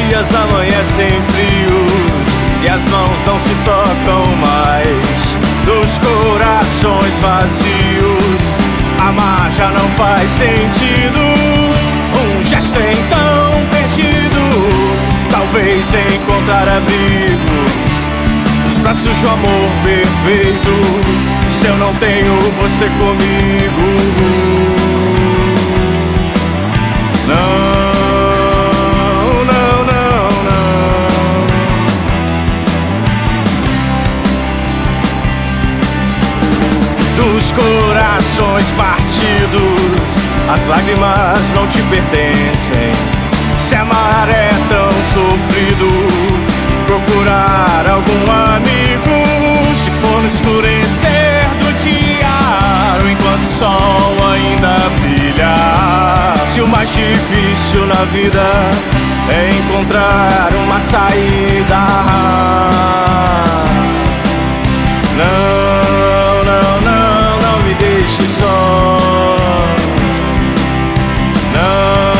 dias amanhecem frios e as mãos não se tocam mais. Dos corações vazios, amar já não faz sentido. Um gesto então perdido, talvez encontrar abrigo nos braços de um amor perfeito, se eu não tenho você comigo. Não, não, não, não. Dos corações partidos, as lágrimas não te pertencem. Se amar é tão sofrido, procurar algum amigo. Se for no escurecer do dia, enquanto o sol ainda brilha. Se o mais difícil na vida é encontrar uma saída. Não, não, não, não me deixe só. Não.